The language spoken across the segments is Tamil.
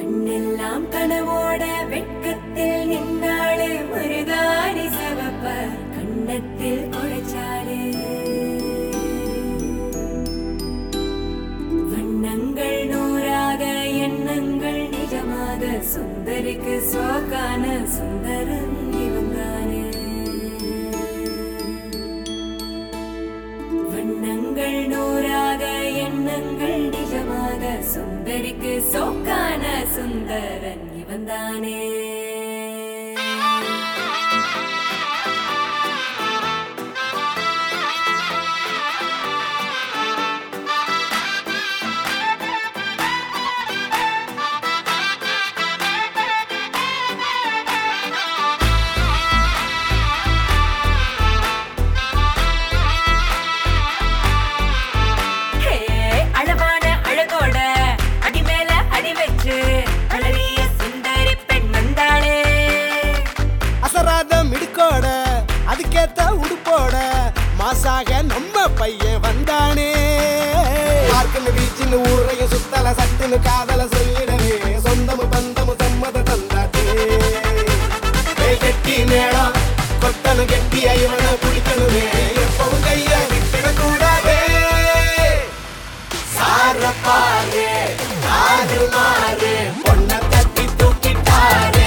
கண்ணெல்லாம் கனவோட வெட்கத்தில் நின்னாளே மருதாணி சவப்ப கண்ணத்தில் குழைச்சாளே வண்ணங்கள் நூறாக எண்ணங்கள் நிஜமாக சுந்தரிக்கு சோக்கான சுந்தரன் இவங்கானே வண்ணங்கள் நூறாக எண்ணங்கள் நிஜமாக சுந்தரிக்கு சோக்கான சுந்தரன் இவன்தானே அதுக்கேத்த உடுப்போட மாசாக நம்ம பையன் வந்தானே பார்க்கன்னு வீச்சின்னு ஊரையும் சுத்தல சட்டுன்னு காதல சொல்லிடவே சொந்தமு பந்தமு சம்மத தந்தாட்டே கெட்டி நேடம் கொட்டனு கெட்டியா இவனை குடிக்கணுமே எப்பவும் கைய விட்டுடக்கூடாதே சார பாரு ஆறு மாறு பொண்ண தட்டி தூக்கிட்டாரே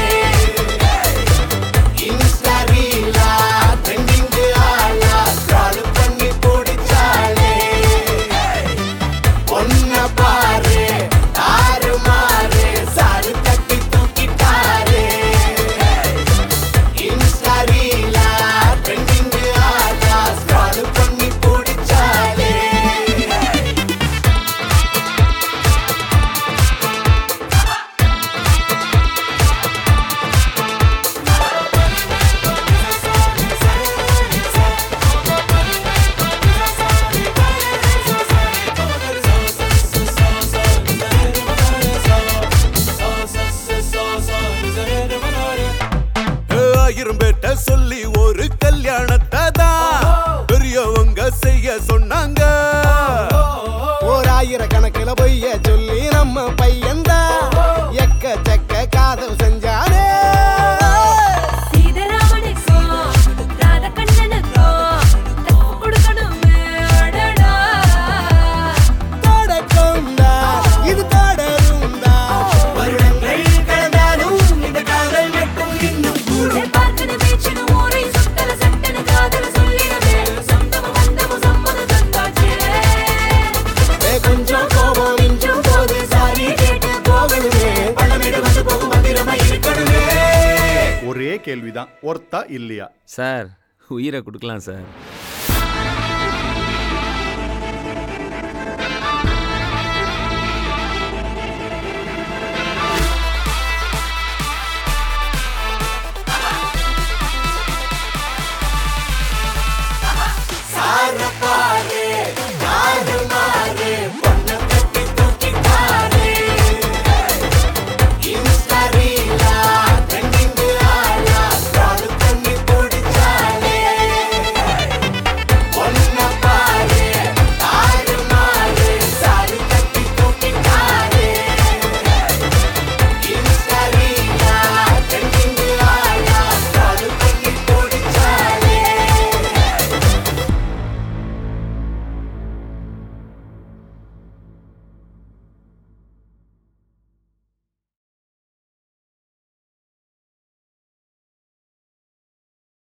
இரும்பேட்ட சொல்லி ஒரு கல்யாணத்தை தான் பெரியவங்க செய்ய சொன்னாங்க ஒரு ஆயிரக்கணக்கில் பொய்ய சொல்லி நம்ம பையன்தான் எக்கச்சக்க காதல் செஞ்சாரே ஒரே கேள்விதான், ஒர்த்தா இல்லையா? சார் உயிரை கொடுக்கலாம் சார்.